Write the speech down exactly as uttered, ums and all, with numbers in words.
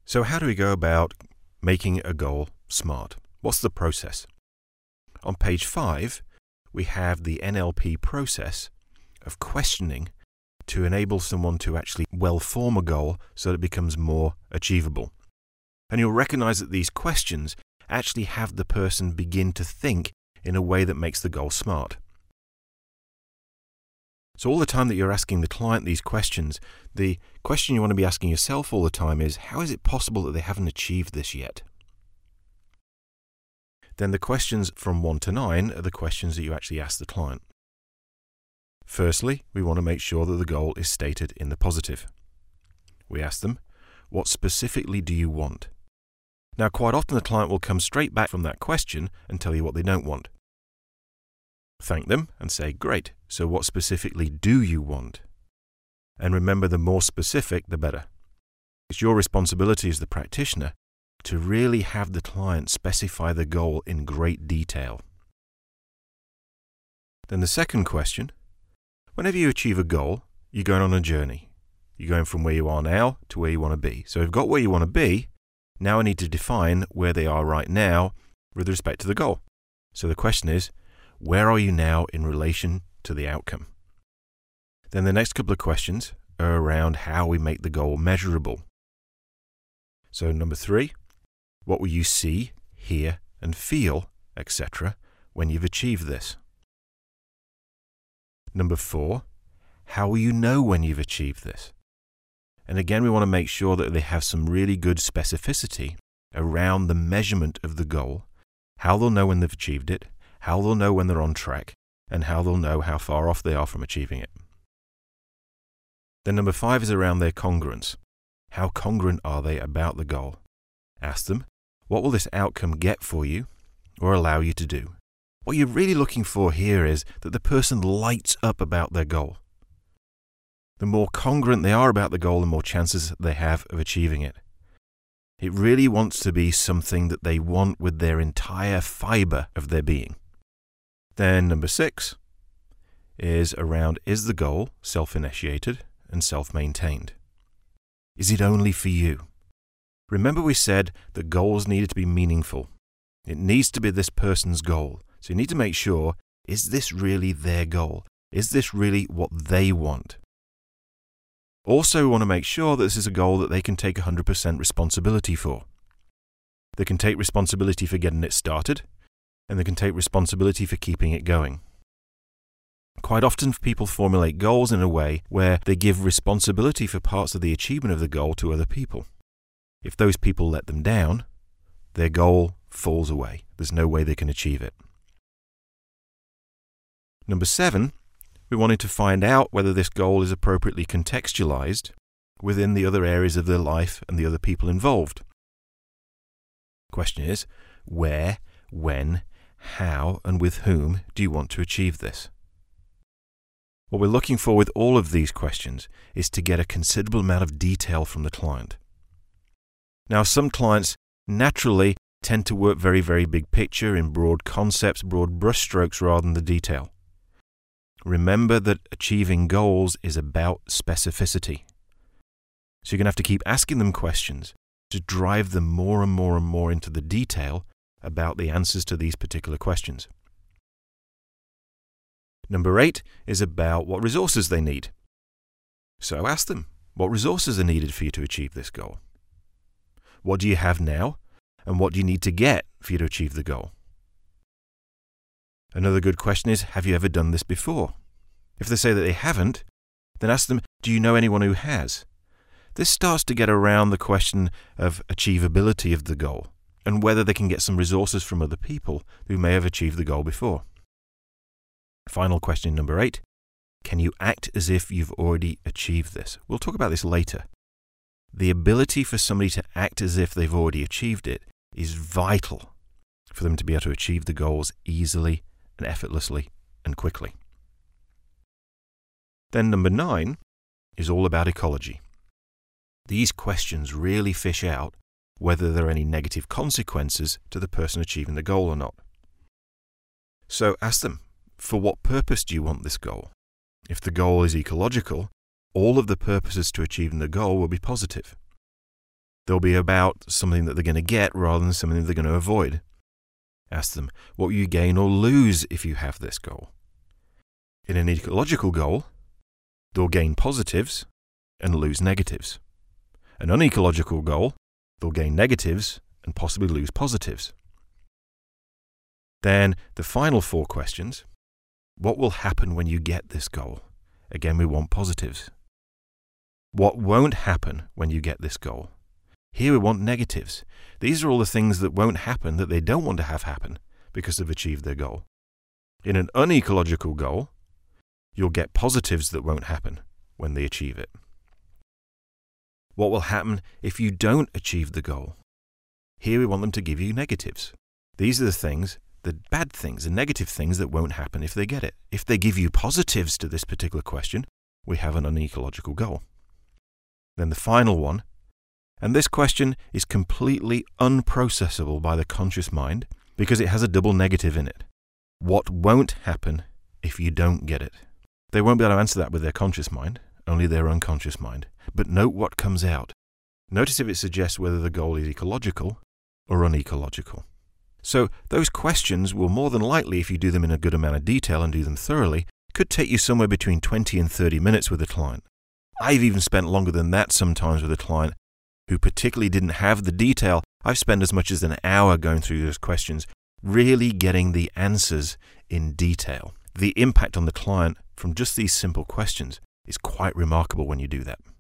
So how do we go about making a goal SMART? What's the process? On page five, we have the N L P process of questioning to enable someone to actually well form a goal so that it becomes more achievable. And you'll recognize that these questions actually have the person begin to think in a way that makes the goal SMART. So all the time that you're asking the client these questions, the question you want to be asking yourself all the time is, how is it possible that they haven't achieved this yet? Then the questions from one to nine are the questions that you actually ask the client. Firstly, we want to make sure that the goal is stated in the positive. We ask them, what specifically do you want? Now, quite often the client will come straight back from that question and tell you what they don't want. Thank them and say, great, so what specifically do you want? And remember, the more specific, the better. It's your responsibility as the practitioner to really have the client specify the goal in great detail. Then the second question, whenever you achieve a goal, you're going on a journey. You're going from where you are now to where you want to be. So you've got where you want to be. Now I need to define where they are right now with respect to the goal. So the question is, where are you now in relation to the outcome? Then the next couple of questions are around how we make the goal measurable. So number three, what will you see, hear, and feel, et cetera, when you've achieved this? Number four, how will you know when you've achieved this? And again, we want to make sure that they have some really good specificity around the measurement of the goal, how they'll know when they've achieved it, how they'll know when they're on track, and how they'll know how far off they are from achieving it. Then number five is around their congruence. How congruent are they about the goal? Ask them, what will this outcome get for you or allow you to do? What you're really looking for here is that the person lights up about their goal. The more congruent they are about the goal, the more chances they have of achieving it. It really wants to be something that they want with their entire fiber of their being. Then number six is around, is the goal self-initiated and self-maintained? Is it only for you? Remember we said that goals needed to be meaningful. It needs to be this person's goal. So you need to make sure, is this really their goal? Is this really what they want? Also, we want to make sure that this is a goal that they can take one hundred percent responsibility for. They can take responsibility for getting it started, and they can take responsibility for keeping it going. Quite often, people formulate goals in a way where they give responsibility for parts of the achievement of the goal to other people. If those people let them down, their goal falls away. There's no way they can achieve it. Number seven, we wanted to find out whether this goal is appropriately contextualized within the other areas of their life and the other people involved. The question is, where, when, how, and with whom do you want to achieve this? What we're looking for with all of these questions is to get a considerable amount of detail from the client. Now, some clients naturally tend to work very, very big picture in broad concepts, broad brushstrokes rather than the detail. Remember that achieving goals is about specificity. So you're going to have to keep asking them questions to drive them more and more and more into the detail about the answers to these particular questions. Number eight is about what resources they need. So ask them, what resources are needed for you to achieve this goal? What do you have now, and what do you need to get for you to achieve the goal? Another good question is, have you ever done this before? If they say that they haven't, then ask them, do you know anyone who has? This starts to get around the question of achievability of the goal and whether they can get some resources from other people who may have achieved the goal before. Final question number eight, can you act as if you've already achieved this? We'll talk about this later. The ability for somebody to act as if they've already achieved it is vital for them to be able to achieve the goals easily and effortlessly and quickly. Then number nine is all about ecology. These questions really fish out whether there are any negative consequences to the person achieving the goal or not. So ask them, for what purpose do you want this goal? If the goal is ecological, all of the purposes to achieving the goal will be positive. They'll be about something that they're going to get rather than something they're going to avoid. Ask them, what will you gain or lose if you have this goal? In an ecological goal, they'll gain positives and lose negatives. An unecological goal, they'll gain negatives and possibly lose positives. Then the final four questions. What will happen when you get this goal? Again, we want positives. What won't happen when you get this goal? Here we want negatives. These are all the things that won't happen that they don't want to have happen because they've achieved their goal. In an unecological goal, you'll get positives that won't happen when they achieve it. What will happen if you don't achieve the goal? Here we want them to give you negatives. These are the things, the bad things, the negative things that won't happen if they get it. If they give you positives to this particular question, we have an unecological goal. Then the final one, and this question is completely unprocessable by the conscious mind because it has a double negative in it. What won't happen if you don't get it? They won't be able to answer that with their conscious mind, only their unconscious mind. But note what comes out. Notice if it suggests whether the goal is ecological or unecological. So those questions will more than likely, if you do them in a good amount of detail and do them thoroughly, could take you somewhere between twenty and thirty minutes with a client. I've even spent longer than that sometimes with a client who particularly didn't have the detail. I've spent as much as an hour going through those questions, really getting the answers in detail. The impact on the client from just these simple questions is quite remarkable when you do that.